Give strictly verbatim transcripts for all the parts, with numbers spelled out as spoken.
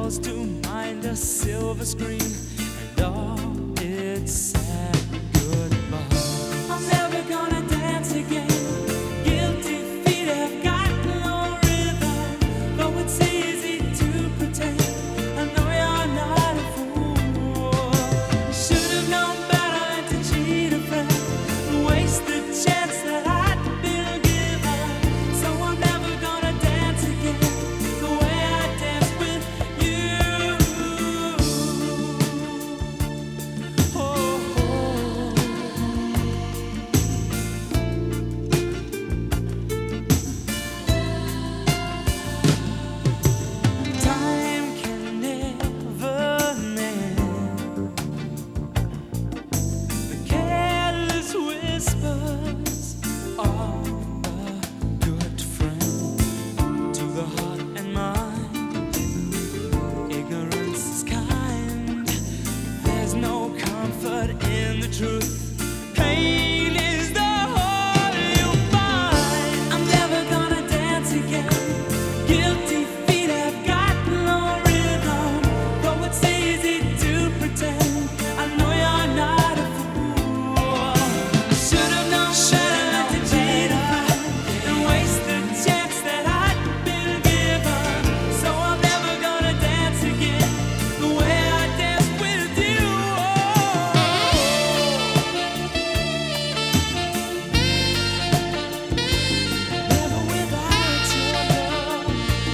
calls to mind a silver screen and all its sad goodbye. I'm never gonna dance again. Guilty feet have got no rhythm, though it's easy to pretend. I know you're not a fool. You should have known better than to cheat a friend, waste the chance that I'd been given. So I'm never gonna dance again the way I danced with you. Oh, time can never mend the careless whispers of a good friend to the heart and mind. Ignorance is kind. There's no comfort in the truth. Pain is the whole you'll find. I'm never gonna dance again. Guilty feet have got no rhythm, though it's easy to pretend. I know you're not a fool. Should have known better than to cheat a friend and waste the chance that I'd been given. So I'm never gonna dance again the way I danced with you. Never without your love.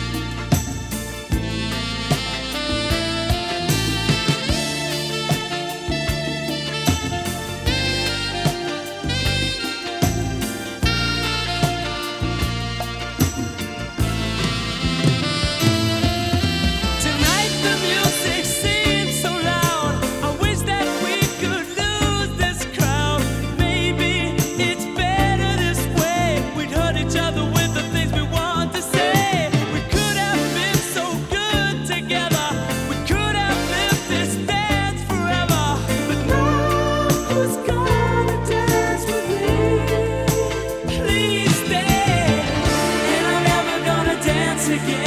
Tonight the music seems so loud. I wish that we could lose this crowd. Maybe it's better this way. We'd hurt each other with the things we want to say. We could have been so good together. We could have lived this dance forever. But now who's gonna dance with me? Please stay. And I'm never gonna dance again.